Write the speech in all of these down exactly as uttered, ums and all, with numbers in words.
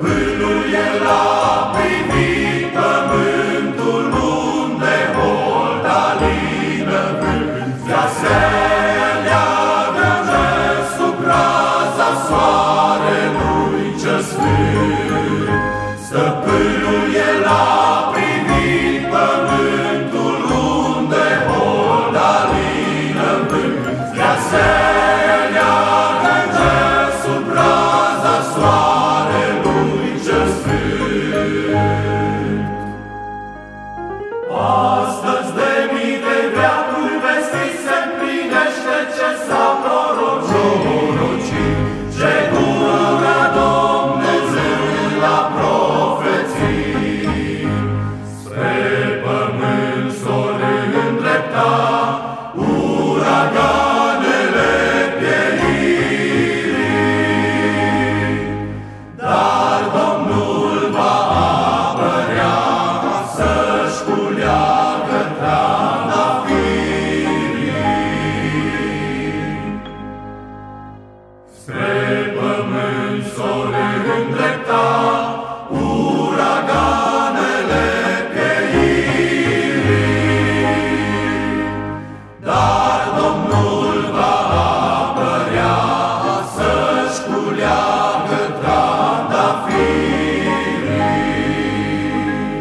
Stăpânul el a privit pământul unde holdalină vânt. Ea se leagă deasupra soarelui cel sfânt. Stăpânul el a privit pământul unde holdalină vânt. Ea se leagă deasupra soarelui cel sfânt. Astăzi de mii de veacuri vestit se împlinește ce s-a prorocit, ce gura Dumnezeu l-a profețit. Spre pământ s-o îndrepta uraganele pieirii, dar Domnul va apărea să-și culeagă trandafirii. Spre pământ s-o îndrepta uraganele pieirii, dar Domnul va apărea să-și culeagă trandafirii.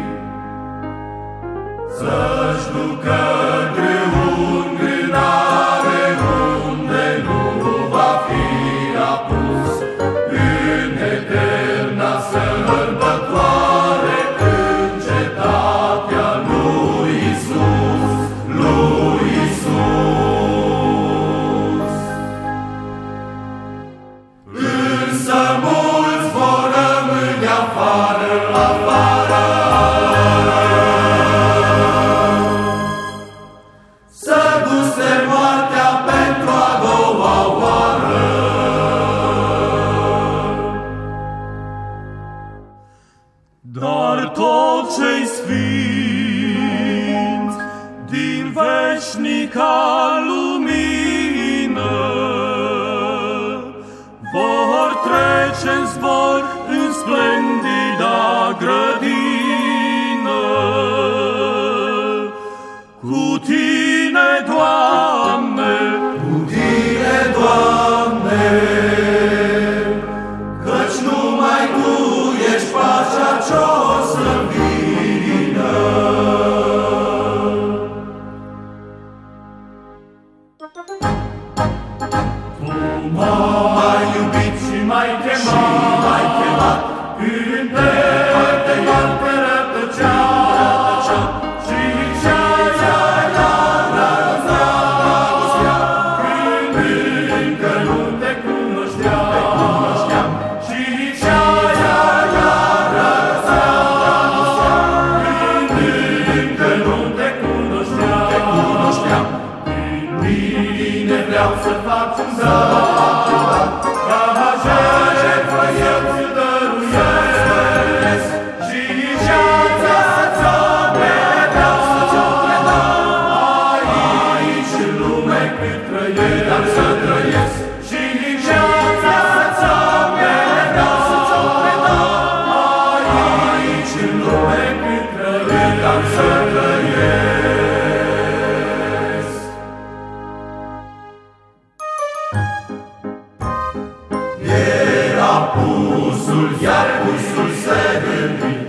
Să-și ducă grâul în grânare unde nu va fi apus, în eterna sărbătoare, în cetatea lui Iisus, lui Iisus. Însă mulți vor rămâne afară, afară, să guste moartea pentru a doua oară. Dar tot ce-i sfinți din veșnica lumină vor trece în zbor în splendida grădină. Cu tine, Doamne, cu tine, Doamne, căci numai Tu ești pacea ce-o slăvină. Tu m-ai iubit și m-ai chemat, și m-ai chemat, când te iar te rătăceam, și cea-ia dragostea, când încă nu te cunoșteam, și cea-ia dragostea, când încă nu te cunoșteam. Prin tine vreau să fac un dar, ca jertfă eu ți-l dăruiesc, și viața ți-o vreau să-ți-o predau, aici în lume cât trăiesc, să trăiesc. Și viața ți-o vreau să-ți-o predau, aici în lume cât trăiesc, să trăiesc. Era pusul, iar pusul se gândi,